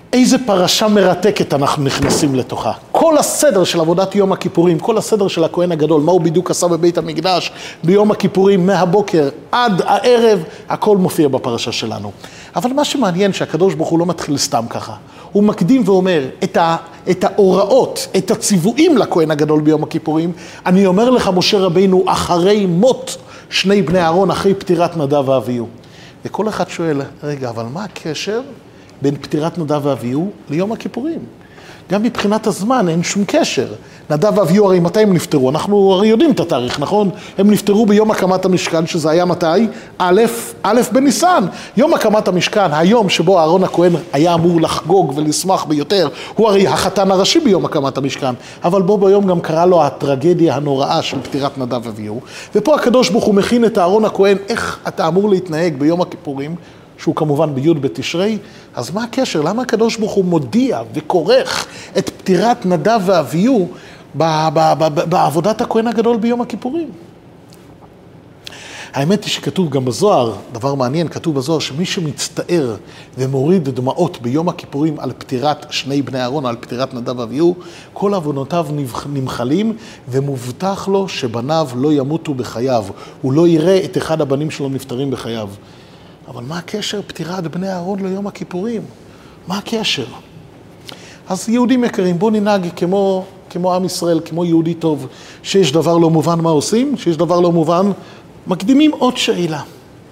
איזה פרשה מרתקת אנחנו נכנסים לתוכה. כל הסדר של עבודת יום הכיפורים, כל הסדר של הכהן הגדול, מה הוא בדיוק עשה בבית המקדש ביום הכיפורים מהבוקר עד הערב, הכל מופיע בפרשה שלנו. אבל מה שמעניין שהקדוש ברוך הוא לא מתחיל סתם ככה. הוא מקדים ואומר את ההוראות, את הציוויים לכהן הגדול ביום הכיפורים. אני אומר לך משה רבינו אחרי מות שני בני אהרון, אחרי פטירת נדב ואביהו. וכל אחד שואל, רגע, אבל מה הקשר בין פטירת נדב ואביהו ליום הכיפורים? גם מבחינת הזמן אין שום קשר. נדב ואביהו הרי מתי הם נפטרו? אנחנו הרי יודעים את התאריך, נכון? הם נפטרו ביום הקמת המשכן, שזה היה מתי? א' בניסן. יום הקמת המשכן, היום שבו אהרון הכהן היה אמור לחגוג ולשמח ביותר, הוא הרי החתן הראשי ביום הקמת המשכן, אבל בו ביום גם קרה לו הטרגדיה הנוראה של פטירת נדב ואביהו. ופה הקדוש ברוך הוא מכין את אהרון הכהן, איך אתה אמור להתנהג ביום הכיפורים, שהוא כמובן בי' בתשרי. אז מה הקשר? למה הקדוש ברוך הוא מודיע וכורך את פטירת נדב ואביהו בעבודת הכהן הגדול ביום הכיפורים? האמת היא שכתוב גם בזוהר, דבר מעניין, כתוב בזוהר שמי שמצטער ומוריד דמעות ביום הכיפורים על פטירת שני בני אהרון, על פטירת נדב ואביהו, כל עוונותיו נמחלים ומובטח לו שבניו לא ימותו בחייו, הוא לא יראה את אחד הבנים שלו נפטרים בחייו. אבל מה הקשר פטירת בני אהרון ליום הכיפורים? מה הקשר? אז יהודים יקרים, בואו ננהג כמו עם ישראל, כמו יהודי טוב, שיש דבר לא מובן, מה עושים? שיש דבר לא מובן, מקדימים עוד שאלה.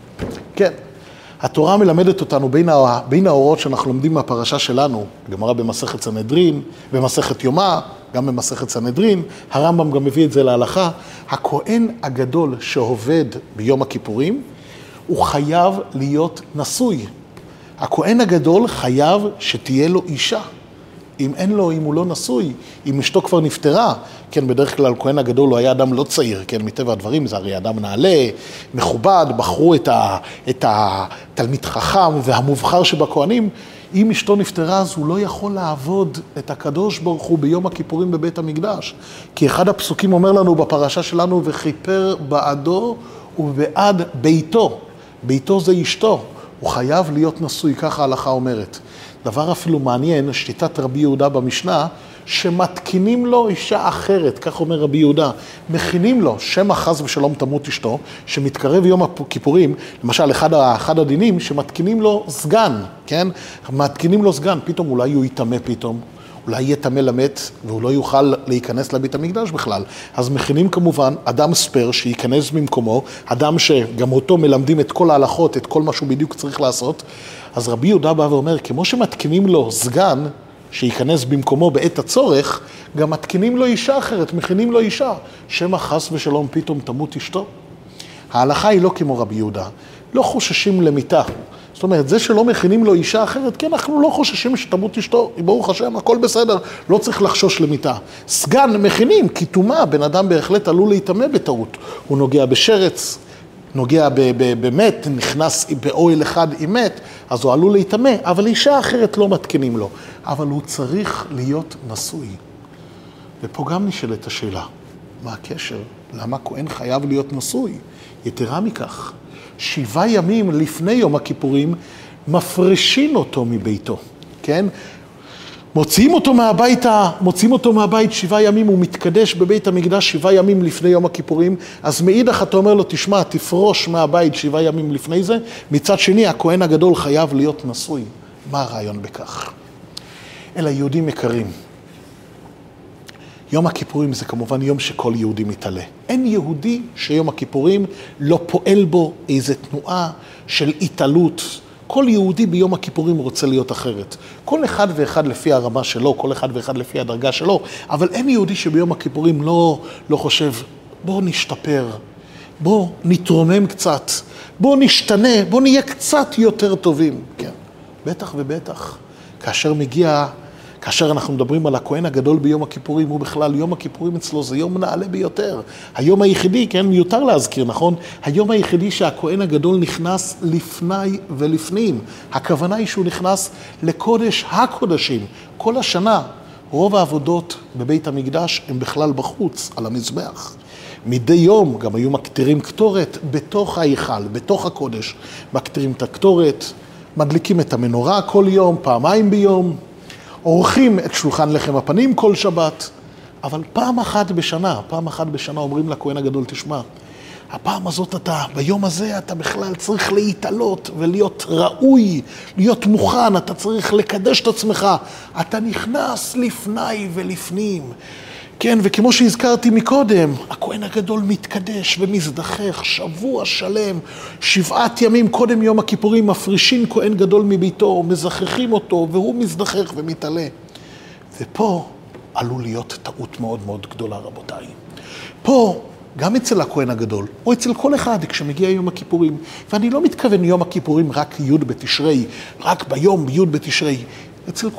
כן, התורה מלמדת אותנו בין האורות שאנחנו לומדים מהפרשה שלנו, גמרא במסכת סנהדרין, במסכת יומא, גם במסכת סנהדרין, הרמב"ם גם מביא את זה להלכה, הכהן הגדול שעובד ביום הכיפורים, הוא חייב להיות נשוי. הכהן הגדול חייב שתהיה לו אישה. אם אין לו, אם הוא לא נשוי, אם אשתו כבר נפטרה, כן, בדרך כלל כהן הגדול הוא היה אדם לא צעיר, כן, מטבע הדברים, זה הרי אדם נעלה, מכובד, בחרו את התלמיד חכם והמובחר שבכהנים. אם אשתו נפטרה, אז הוא לא יכול לעבוד את הקדוש ברוך הוא ביום הכיפורים בבית המקדש. כי אחד הפסוקים אומר לנו בפרשה שלנו, וכיפר בעדו ובעד ביתו. ביתו זה אשתו, הוא חייב להיות נשוי, ככה ההלכה אומרת. דבר אפילו מעניין, שתיתת רבי יהודה במשנה, שמתקינים לו אישה אחרת, כך אומר רבי יהודה, מכינים לו, שמא חס ושלום תמות אשתו, שמתקרב יום הכיפורים, למשל אחד הדינים, שמתקינים לו סגן, כן? מתקינים לו סגן, פתאום אולי הוא יתאמה פתאום, אולי יהיה תמה למת, והוא לא יוכל להיכנס לבית המקדש בכלל. אז מכינים כמובן אדם ספר שייכנס במקומו, אדם שגם אותו מלמדים את כל ההלכות, את כל מה שהוא בדיוק צריך לעשות. אז רבי יהודה בא ואומר, כמו שמתקינים לו סגן שייכנס במקומו בעת הצורך, גם מתקינים לו אישה אחרת, מכינים לו אישה, שמא חס ושלום פתאום תמות אשתו. ההלכה היא לא כמו רבי יהודה, לא חוששים למיתה. זאת אומרת, זה שלא מכינים לו אישה אחרת, כן, אנחנו לא חוששים שתמות אשתו, ברוך השם, הכל בסדר, לא צריך לחשוש למיתה. סגן מכינים, כי טומאה, בן אדם בהחלט עלול להתאמה בטעות. הוא נוגע בשרץ, נוגע במת, נכנס באוהל אחד עם מת, אז הוא עלול להתאמה, אבל אישה אחרת לא מתקינים לו. אבל הוא צריך להיות נשוי. ופה גם נשאלת השאלה, מה הקשר? למה כהן חייב להיות נשוי? יתרה מכך. 7 ימים לפני יום הכיפורים מפרשים אותו מביתו, כן? מוציאים אותו מהבית 7 ימים, הוא מתקדש בבית המקדש 7 ימים לפני יום הכיפורים, אז מאידך אתה אומר לו, תשמע, תפרוש מהבית 7 ימים לפני זה, מצד שני, הכהן הגדול חייב להיות נשוי. מה הרעיון בכך? אלא יהודים יקרים. יום הכיפורים זה כמובן יום שכל יהודי מתעלה. אין יהודי שיום הכיפורים לא פועל בו איזו תנועה של התעלות. כל יהודי ביום הכיפורים רוצה להיות אחרת. כל אחד ואחד לפי הרמה שלו, כל אחד ואחד לפי הדרגה שלו, אבל אין יהודי שביום הכיפורים לא חושב, בוא נשתפר, בוא נתרומם קצת, בוא נשתנה, בוא נהיה קצת יותר טובים. כן, בטח ובטח. כאשר אנחנו מדברים על הכהן הגדול ביום הכיפורים, הוא בכלל, יום הכיפורים אצלו זה יום נעלה ביותר. היום היחידי, כן, מיותר להזכיר, נכון? היום היחידי שהכהן הגדול נכנס לפני ולפנים. הכוונה היא שהוא נכנס לקודש הקודשים. כל השנה, רוב העבודות בבית המקדש הם בכלל בחוץ, על המזבח. מדי יום גם היו מקטירים קטורת בתוך ההיכל, בתוך הקודש. מקטירים את הקטורת, מדליקים את המנורה כל יום, פעמיים ביום. עורכים את שולחן לחם הפנים כל שבת, אבל פעם אחת בשנה אומרים לכהן הגדול, תשמע, הפעם הזאת ביום הזה אתה בכלל צריך להתעלות ולהיות ראוי, להיות מוכן, אתה צריך לקדש את עצמך, אתה נכנס לפני ולפנים. כן, וכמו שהזכרתי מקודם, הכהן הגדול מתקדש ומזדחך שבוע שלם, 7 ימים קודם יום הכיפורים, מפרישים כהן גדול מביתו, מזכחים אותו, והוא מזדחך ומתעלה. ופה עלול להיות טעות מאוד מאוד גדולה, רבותיי. פה, גם אצל הכהן הגדול, או אצל כל אחד כשמגיע יום הכיפורים, ואני לא מתכוון יום הכיפורים רק י' בתשרי, רק ביום י' בתשרי, אצל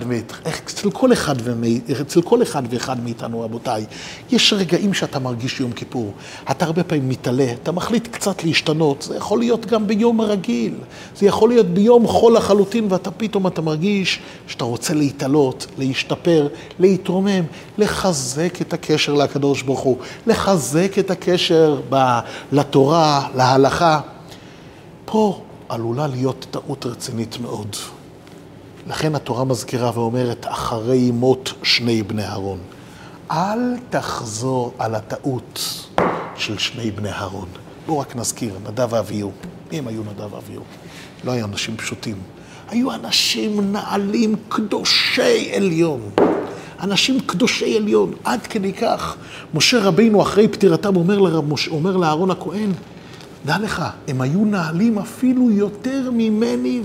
כל אחד ואחד מאיתנו, רבותיי, יש רגעים שאתה מרגיש יום כיפור. אתה הרבה פעמים מתעלה, אתה מחליט קצת להשתנות. זה יכול להיות גם ביום הרגיל. זה יכול להיות ביום חול לחלוטין, ואתה פתאום אתה מרגיש שאתה רוצה להתעלות, להשתפר, להתרומם, לחזק את הקשר לקדוש ברוך הוא, לחזק את הקשר לתורה, להלכה. פה עלולה להיות טעות רצינית מאוד. לכן התורה מזכירה ואומרת, אחרי מות 2 בני אהרון. אל תחזור על הטעות של 2 בני אהרון. בואו רק נזכיר, נדב ואביהו. מי הם היו נדב ואביהו? לא היו אנשים פשוטים. היו אנשים נעלים קדושי עליון. אנשים קדושי עליון. עד כדי כך, משה רבינו אחרי פטירתם אומר לאהרון הכהן, דע לך, הם היו נעלים אפילו יותר ממני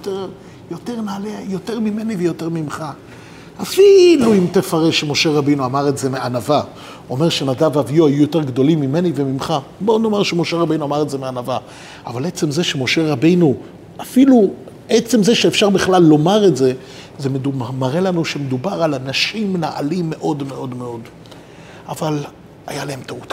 יותר ממני ויותר ממך. אפילו אם תפרש שמשה רבינו אמר את זה מענווה, אומר שנדב ואביהו היו יותר גדולים ממני וממך, בואו נאמר שמשה רבינו אמר את זה מענווה. אבל עצם זה שמשה רבינו, אפילו עצם זה שאפשר בכלל לומר את זה, זה מראה לנו שמדובר על אנשים נעלים מאוד מאוד מאוד. אבל היה להם טעות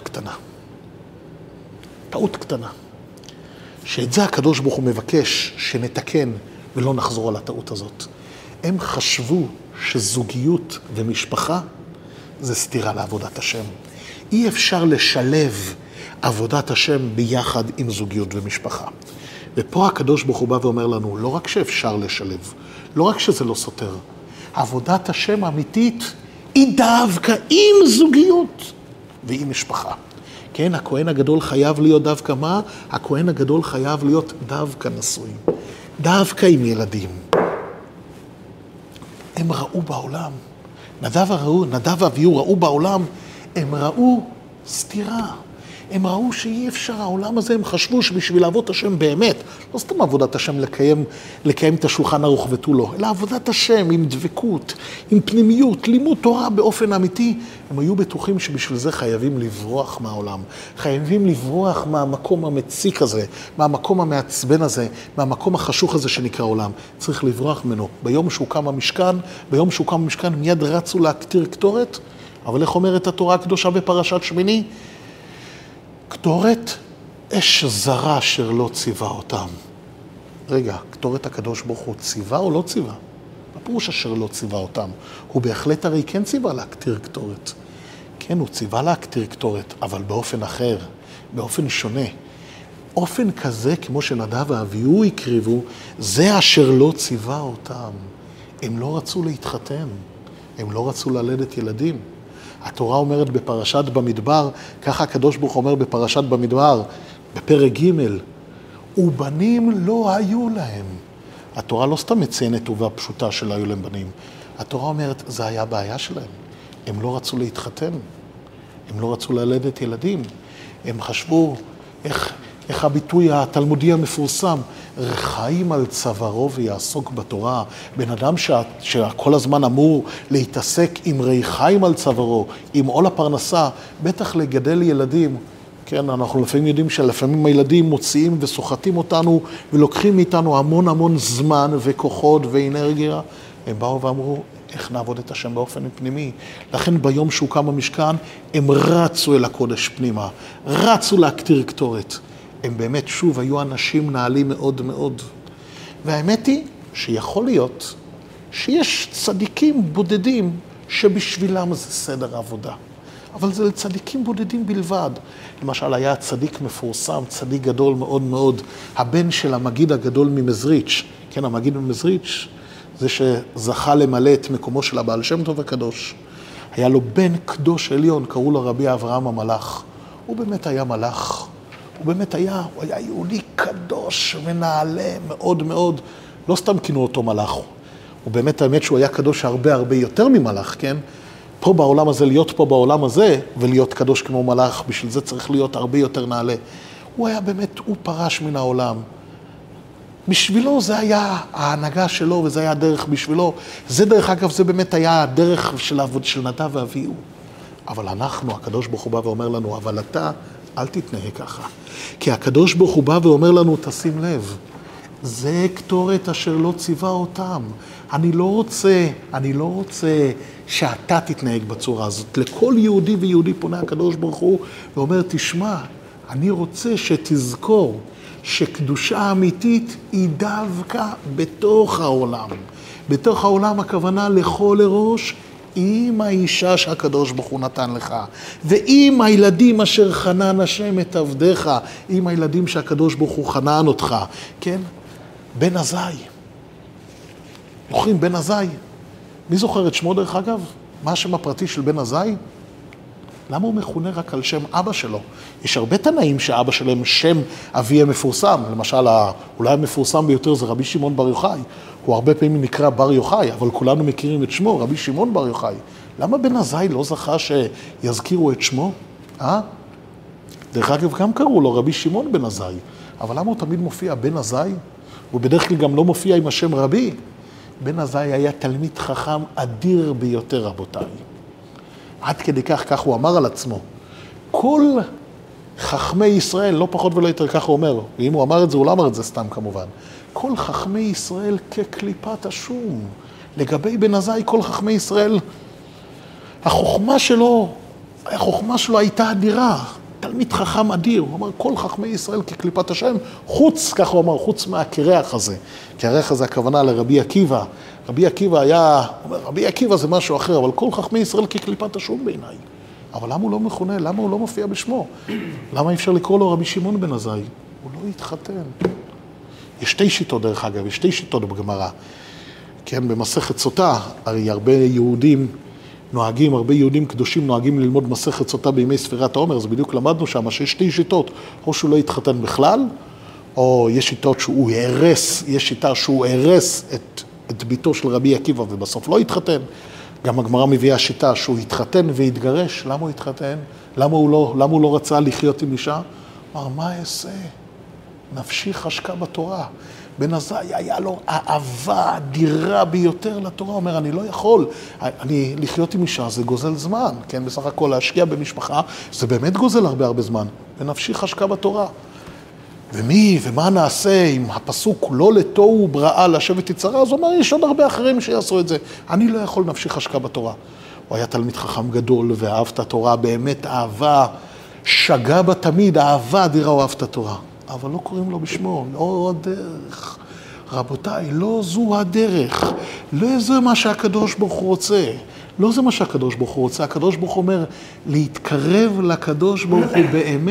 קטנה. שאת זה הקדוש ברוך הוא מבקש שנתקן ולא נחזור על הטעות הזאת. הם חשבו שזוגיות ומשפחה זה סתירה לעבודת השם. אי אפשר לשלב עבודת השם ביחד עם זוגיות ומשפחה. ופה הקדוש ברוך הוא בא ואומר לנו, לא רק שאפשר לשלב, לא רק שזה לא סותר, עבודת השם האמיתית היא דווקא עם זוגיות ועם משפחה. כן, הכהן הגדול חייב להיות דווקא מה? הכהן הגדול חייב להיות דווקא נשוי. דווקא עם ילדים. הם ראו בעולם, נדב ואביהו ראו בעולם, הם ראו סתירה. הם ראו שאי אפשר, העולם הזה, הם חשבו שבשביל לעבוד השם באמת, לא סתם עבודת השם לקיים את השולחן ערוך ותו לא, אלא עבודת השם עם דבקות, עם פנימיות, לימוד תורה באופן אמיתי, הם היו בטוחים שבשביל זה חייבים לברוח מהעולם, חייבים לברוח מהמקום המציק הזה, מהמקום המעצבן הזה, מהמקום החשוך הזה שנקרא עולם, צריך לברוח ממנו. ביום שהוקם המשכן, מיד רצו להקטיר קטורת, אבל איך אומרת התורה הקדושה בפרשת שמיני? קטורת אש זרה אשר לא ציווה אותם. רגע, קטורת הקדוש ברוך הוא ציווה או לא ציווה? הפירוש אשר לא ציווה אותם. הוא בהחלט הרי כן ציווה להקטיר קטורת. כן, הוא ציווה להקטיר קטורת, אבל באופן אחר, באופן שונה. אופן כזה, כמו שנדב ואביהו הקריבו, זה אשר לא ציווה אותם. הם לא רצו להתחתן, הם לא רצו ללדת ילדים. התורה אומרת בפרשת במדבר, ככה הקדוש ברוך אומר בפרשת במדבר, בפרק ג', ובנים לא היו להם. התורה לא סתם מציינת טובה פשוטה שלא היו להם בנים. התורה אומרת, זה היה בעיה שלהם. הם לא רצו להתחתן, הם לא רצו ללדת ילדים. הם חשבו, איך הביטוי התלמודי המפורסם, רחיים על צווארו ויעסוק בתורה. בן אדם שכל הזמן אמור להתעסק עם רחיים על צווארו, עם עול הפרנסה, בטח לגדל ילדים. כן, אנחנו לפעמים יודעים שלפעמים הילדים מוציאים וסוחטים אותנו ולוקחים מאיתנו המון זמן וכוחות ואנרגיה. הם באו ואמרו, איך נעבוד את השם באופן פנימי. לכן ביום שהוקם המשכן, הם רצו אל הקודש פנימה, רצו להקטיר קטורת. הם באמת שוב היו אנשים נעלים מאוד מאוד. והאמת היא שיכול להיות שיש צדיקים בודדים שבשבילם זה סדר העבודה. אבל זה לצדיקים בודדים בלבד. למשל היה צדיק מפורסם, צדיק גדול מאוד מאוד, הבן של המגיד הגדול ממזריץ'. כן, המגיד ממזריץ' זה שזכה למלא את מקומו של הבעל שם טוב הקדוש. היה לו בן קדוש עליון, קראו לו רבי אברהם המלאך. הוא באמת היה מלאך. הוא היה יהודי קדוש ונעלה מאוד מאוד. לא סתם כינו אותו מלאך. הוא באמת, האמת שהוא היה קדוש הרבה הרבה יותר ממלאך, כן? פה בעולם הזה, להיות פה בעולם הזה, ולהיות קדוש כמו מלאך, בשביל זה צריך להיות הרבה יותר נעלה. הוא היה באמת, הוא פרש מן העולם. בשבילו זה היה ההנהגה שלו, וזה היה הדרך בשבילו. זה דרך אגב, זה באמת היה הדרך של נדב ואביהו. אבל אנחנו, הקדוש ברוך הוא בא ואומר לנו, אבל אתה, אל תתנהג ככה. כי הקדוש ברוך הוא בא ואומר לנו, תשים לב, זה קטורת אשר לא ציווה אותם. אני לא רוצה שאתה תתנהג בצורה הזאת. לכל יהודי ויהודי פונה הקדוש ברוך הוא ואומר, תשמע, אני רוצה שתזכור שקדושה אמיתית היא דווקא בתוך העולם. בתוך העולם הכוונה לכל ראש, עם האישה שהקדוש ברוך הוא נתן לך, ועם הילדים אשר חנן השם את עבדיך, עם הילדים שהקדוש ברוך הוא חנן אותך, כן? בן עזאי. זוכרים, בן עזאי. מי זוכר את שמו דרך אגב? מה השם הפרטי של בן עזאי? למה הוא מכונה רק על שם אבא שלו? יש הרבה תנאים שאבא שלהם שם אביהם מפורסם. למשל, אולי המפורסם ביותר זה רבי שמעון בר יוחאי. הוא הרבה פעמים נקרא בר יוחאי, אבל כולנו מכירים את שמו, רבי שמעון בר יוחאי. למה בן עזאי לא זכה שיזכירו את שמו? דרך אגב, גם קראו לו רבי שמעון בן עזאי. אבל למה הוא תמיד מופיע בן עזאי? הוא בדרך כלל גם לא מופיע עם השם רבי. בן עזאי היה תלמיד חכם אדיר ביותר, רבותיי. עד כדי כך הוא אמר על עצמו. כל חכמי ישראל, לא פחות ולא יותר, כך הוא אומר, ואם הוא אמר את זה, הוא לא אמר את זה סתם כמובן. כל חכמי ישראל כקליפת השום. לגבי בן עזאי, כל חכמי ישראל, החוכמה שלו הייתה אדירה. תלמיד חכם אדיר, הוא אמר, כל חכמי ישראל כקליפת השם, כך הוא אמר, חוץ מהקרח הזה. קרח הזה הכוונה לרבי עקיבא. רבי עקיבא זה משהו אחר, אבל כל חכמי ישראל כקליפת השום בעיניי. אבל למה הוא לא מכונה? למה הוא לא מופיע בשמו? למה אי אפשר לקרוא לו רבי שמעון בן עזאי? הוא לא התחתן. יש שתי שיטות דרך אגב, יש שתי שיטות בגמרא. כן, במסכת סוטה, הרי הרבה יהודים קדושים נוהגים ללמוד מסכת סוטה בימי ספירת העומר, אז בדיוק למדנו שם שיש שתי שיטות, או שהוא לא התחתן בכלל, או יש שיטה שהוא הרס את ביתו של רבי עקיבא ובסוף לא התחתן. גם הגמרא מביאה שיטה שהוא התחתן והתגרש. למה הוא התחתן? למה הוא לא רצה לחיות עם אישה? אמר, מה אעשה? נפשי חשקה בתורה. בן עזאי היה לו אהבה אדירה ביותר לתורה. הוא אומר, אני לא יכול. לחיות עם אישה זה גוזל זמן. כן, בסך הכל להשקיע במשפחה, זה באמת גוזל הרבה זמן. ונפשי חשקה בתורה. ומה נעשה אם הפסוק לא לתוהו בראה לשבת יצרה? אז הוא אומר, יש עוד הרבה אחרים שיעשו את זה. אני לא יכול, נפשי חשקה בתורה. הוא היה תלמיד חכם גדול ואהב את התורה, באמת אהבה, שגה בה תמיד, אהבה אדירה הוא אהב את התורה. אבל לא קוראים לו בשמו, לא הדרך. רבותיי, לא זו הדרך. לא זה מה שהקדוש ברוך הוא רוצה. לא זה מה שהקדוש ברוך הוא רוצה. הקדוש ברוך הוא אומר, להתקרב לקדוש ברוך הוא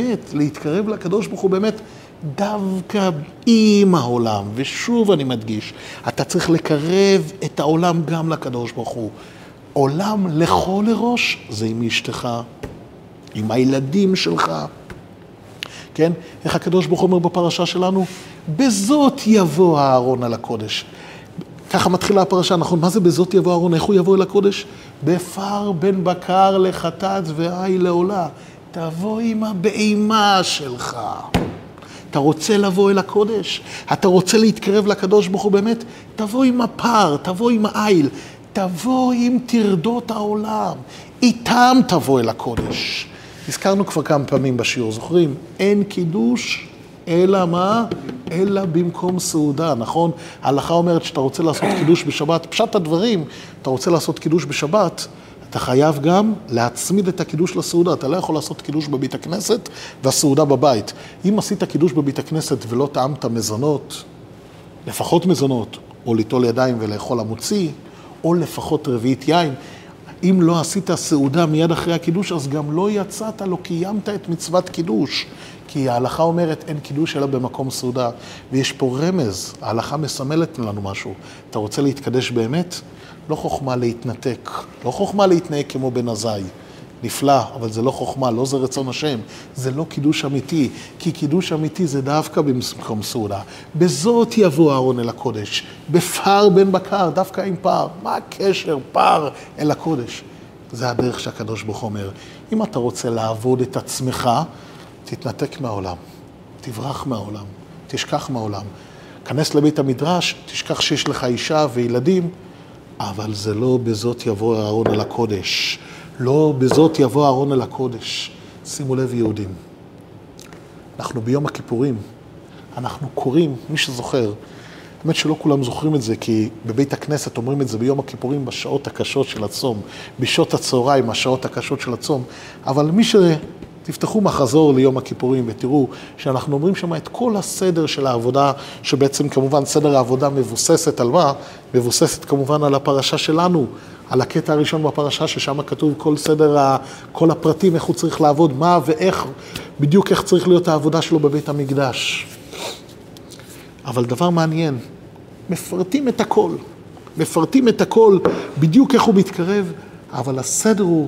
באמת, דווקא עם העולם. ושוב אני מדגיש, אתה צריך לקרב את העולם גם לקדוש ברוך הוא. עולם לכל ראש, זה עם אשתך, עם הילדים שלך. כן? איך הקדוש ברוך הוא אומר בפרשה שלנו? בזאת יבוא הארון על הקודש. ככה מתחילה הפרשה, נכון? מה זה בזאת יבוא הארון? איך הוא יבוא אל הקודש? בפר בן בקר לחטאת ועי לעולה. תבוא עם הבהמה שלך. אתה רוצה לבוא אל הקודש? אתה רוצה להתקרב לקדוש ברוך הוא באמת? תבוא עם הפר, תבוא עם העיל, תבוא עם תרדות העולם. איתם תבוא אל הקודש. הזכרנו כבר כמה פעמים בשיעור, זוכרים? אין קידוש, אלא מה? אלא במקום סעודה, נכון? ההלכה אומרת שאתה רוצה לעשות קידוש בשבת, פשט הדברים, אתה רוצה לעשות קידוש בשבת, אתה חייב גם להצמיד את הקידוש לסעודה. אתה לא יכול לעשות קידוש בבית הכנסת והסעודה בבית. אם עשית קידוש בבית הכנסת ולא טעמת מזונות, לפחות מזונות, או ליטול ידיים ולאכול המוציא, או לפחות רביעית יין, אם לא עשית סעודה מיד אחרי הקידוש, אז גם לא יצאת, לא קיימת את מצוות קידוש. כי ההלכה אומרת, אין קידוש אלא במקום סעודה. ויש פה רמז, ההלכה מסמלת לנו משהו. אתה רוצה להתקדש באמת? לא חוכמה להתנתק, לא חוכמה להתנהג כמו בן עזאי. נפלא, אבל זה לא חוכמה, לא זה רצון השם. זה לא קידוש אמיתי, כי קידוש אמיתי זה דווקא במקום סעודה. בזאת יבוא אהרון אל הקודש, בפר בן בקר, דווקא עם פר. מה הקשר פר אל הקודש? זה הדרך שהקדוש ברוך הוא אומר. אם אתה רוצה לעבוד את עצמך, תתנתק מהעולם, תברח מהעולם, תשכח מהעולם. כנס לבית המדרש, תשכח שיש לך אישה וילדים, אבל זה לא בזאת יבוא אהרון אל הקודש. לא בזאת יבוא אהרון אל הקודש. שימו לב יהודים. אנחנו ביום הכיפורים, אנחנו קוראים, מי שזוכר, האמת שלא כולם זוכרים את זה, כי בבית הכנסת אומרים את זה ביום הכיפורים בשעות הקשות של הצום, בשעות הצהריים, השעות הקשות של הצום, אבל מי תפתחו מחזור ליום הכיפורים ותראו שאנחנו אומרים שם את כל הסדר של העבודה, שבעצם כמובן סדר העבודה מבוססת על מה? מבוססת כמובן על הפרשה שלנו, על הקטע הראשון בפרשה ששם כתוב כל סדר, כל הפרטים, איך הוא צריך לעבוד, מה ואיך, בדיוק איך צריך להיות העבודה שלו בבית המקדש. אבל דבר מעניין, מפרטים את הכל, מפרטים את הכל, בדיוק איך הוא מתקרב, אבל הסדר הוא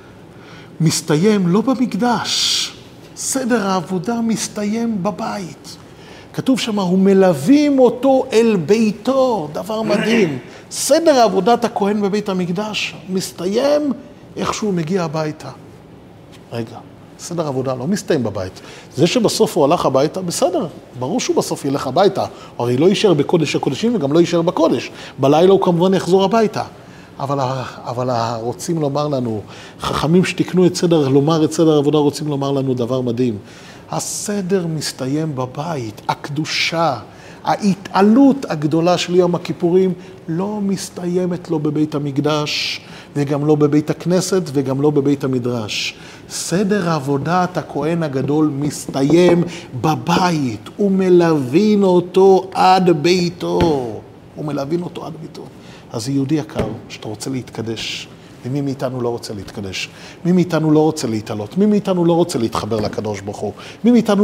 מסתיים לא במקדש, סדר העבודה מסתיים בבית. כתוב שם, הוא מלווים אותו אל ביתו, דבר מדהים. סדר עבודת הכהן בבית המקדש מסתיים איך שהוא מגיע הביתה. רגע, סדר עבודה לא מסתיים בבית. זה שבסוף הוא הלך הביתה, בסדר, ברור שהוא בסוף ילך הביתה. הרי לא יישאר בקודש הקודשים וגם לא יישאר בקודש. בלילה הוא כמובן יחזור הביתה. אבל רוצים לומר לנו, חכמים שתקנו את סדר, לומר את סדר העבודה, רוצים לומר לנו דבר מדהים. הסדר מסתיים בבית, הקדושה, ההתעלות הגדולה של יום הכיפורים לא מסתיימת לא בבית המקדש, וגם לא בבית הכנסת, וגם לא בבית המדרש. סדר עבודת הכהן הגדול מסתיים בבית, הוא מלווין אותו עד ביתו. הוא מלווין אותו עד ביתו. אז יהודי יקר, שאתה רוצה להתקדש, ומי מאיתנו לא רוצה להתקדש? מי מאיתנו לא רוצה להתעלות? מי מאיתנו לא רוצה להתחבר לקדוש ברוך הוא? מי מאיתנו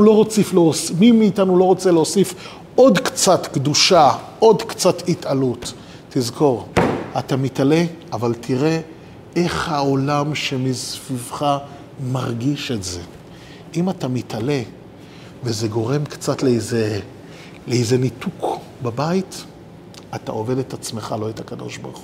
לא רוצה להוסיף עוד קצת קדושה, עוד קצת התעלות? תזכור, אתה מתעלה, אבל תראה איך העולם שמסביבך מרגיש את זה. אם אתה מתעלה, וזה גורם קצת לאיזה ניתוק בבית, אתה עובד את עצמך, לא את הקדוש ברוך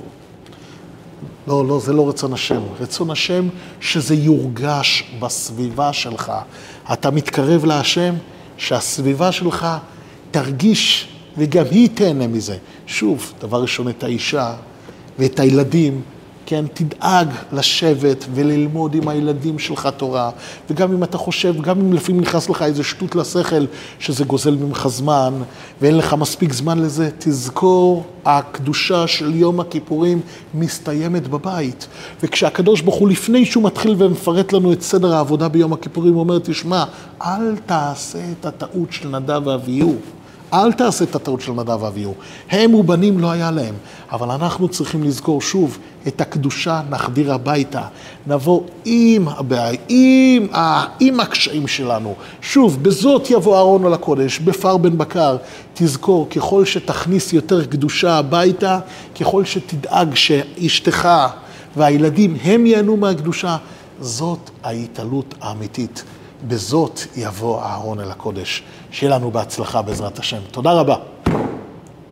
הוא. לא, זה לא רצון השם. רצון השם שזה יורגש בסביבה שלך. אתה מתקרב להשם, שהסביבה שלך תרגיש, וגם היא תהנה מזה. שוב, דבר ראשון, את האישה ואת הילדים, כן, תדאג לשבת וללמוד עם הילדים שלך תורה, וגם אם אתה חושב, גם אם לפעמים נכנס לך איזה שטות לשכל, שזה גוזל ממך זמן, ואין לך מספיק זמן לזה, תזכור, הקדושה של יום הכיפורים מסתיימת בבית. וכשהקדוש ברוך הוא לפני שהוא מתחיל ומפרט לנו את סדר העבודה ביום הכיפורים, הוא אומר, תשמע, אל תעשה את הטעות של נדב ואביהו. אל תעשה את הטעות של נדב ואביהו. הם ובנים לא היה להם. אבל אנחנו צריכים לזכור שוב, את הקדושה נחדיר הביתה. נבוא עם הבעיה, עם הקשיים שלנו. שוב, בזאת יבוא אהרון אל הקודש, בפר בן בקר. תזכור, ככל שתכניס יותר קדושה הביתה, ככל שתדאג שאשתך והילדים הם ייהנו מהקדושה, זאת ההתעלות האמיתית. בזאת יבוא אהרון אל הקודש. שיהיה לנו בהצלחה בעזרת השם. תודה רבה.